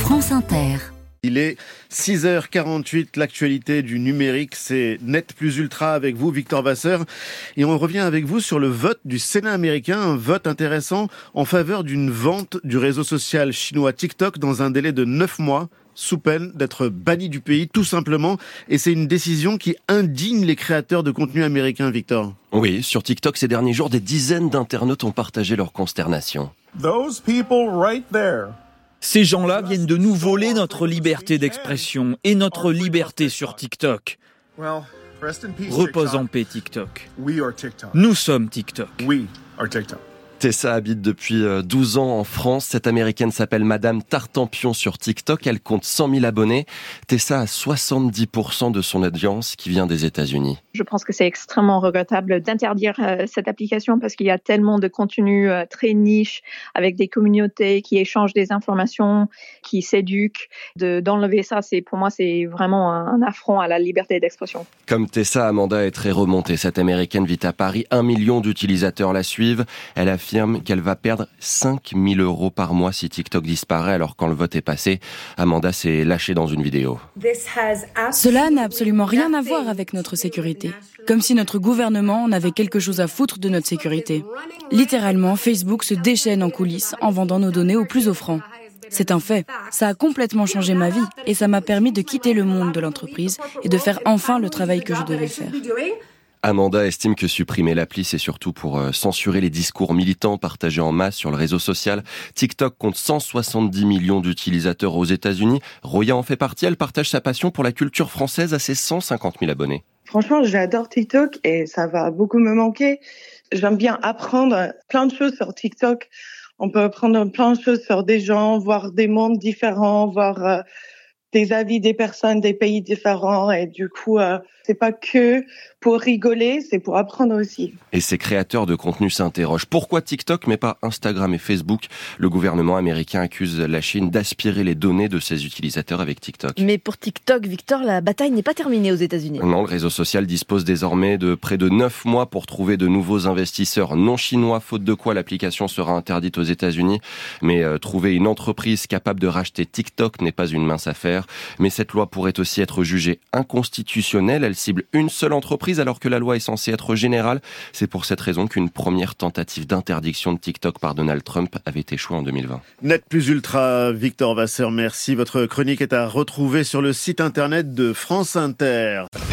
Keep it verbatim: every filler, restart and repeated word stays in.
France Inter. Il est six heures quarante-huit, l'actualité du numérique, c'est Net Plus Ultra avec vous, Victor Vasseur. Et on revient avec vous sur le vote du Sénat américain, un vote intéressant en faveur d'une vente du réseau social chinois TikTok dans un délai de neuf mois, sous peine d'être banni du pays, tout simplement. Et c'est une décision qui indigne les créateurs de contenu américains, Victor. Oui, sur TikTok, ces derniers jours, des dizaines d'internautes ont partagé leur consternation. Those people right there. Ces gens-là viennent de nous voler notre liberté d'expression et notre liberté sur TikTok. Repose en paix, TikTok. Nous sommes TikTok. Tessa habite depuis douze ans en France. Cette américaine s'appelle Madame Tartampion sur TikTok. Elle compte cent mille abonnés. Tessa a soixante-dix pour cent de son audience qui vient des États-Unis. Je pense que c'est extrêmement regrettable d'interdire euh, cette application parce qu'il y a tellement de contenu euh, très niche avec des communautés qui échangent des informations, qui s'éduquent. De, d'enlever ça, c'est, pour moi, c'est vraiment un, un affront à la liberté d'expression. Comme Tessa, Amanda est très remontée. Cette américaine vit à Paris. Un million d'utilisateurs la suivent. Elle affirme qu'elle va perdre cinq mille euros par mois si TikTok disparaît. Alors quand le vote est passé, Amanda s'est lâchée dans une vidéo. Cela n'a absolument rien à voir avec notre sécurité. Comme si notre gouvernement en avait quelque chose à foutre de notre sécurité. Littéralement, Facebook se déchaîne en coulisses en vendant nos données aux plus offrants. C'est un fait. Ça a complètement changé ma vie et ça m'a permis de quitter le monde de l'entreprise et de faire enfin le travail que je devais faire. Amanda estime que supprimer l'appli, c'est surtout pour censurer les discours militants partagés en masse sur le réseau social. TikTok compte cent soixante-dix millions d'utilisateurs aux États-Unis. Roya en fait partie. Elle partage sa passion pour la culture française à ses cent cinquante mille abonnés. Franchement, j'adore TikTok et ça va beaucoup me manquer. J'aime bien apprendre plein de choses sur TikTok. On peut apprendre plein de choses sur des gens, voir des mondes différents, voir euh, des avis des personnes, des pays différents. Et du coup, euh, c'est pas que pour rigoler, c'est pour apprendre aussi. Et ces créateurs de contenu s'interrogent. Pourquoi TikTok, mais pas Instagram et Facebook ? Le gouvernement américain accuse la Chine d'aspirer les données de ses utilisateurs avec TikTok. Mais pour TikTok, Victor, la bataille n'est pas terminée aux États-Unis. Non, le réseau social dispose désormais de près de neuf mois pour trouver de nouveaux investisseurs non chinois, faute de quoi l'application sera interdite aux États-Unis. Mais euh, trouver une entreprise capable de racheter TikTok n'est pas une mince affaire. Mais cette loi pourrait aussi être jugée inconstitutionnelle. Elle cible une seule entreprise alors que la loi est censée être générale. C'est pour cette raison qu'une première tentative d'interdiction de TikTok par Donald Trump avait échoué en deux mille vingt. Net Plus Ultra, Victor Vasseur, merci. Votre chronique est à retrouver sur le site internet de France Inter.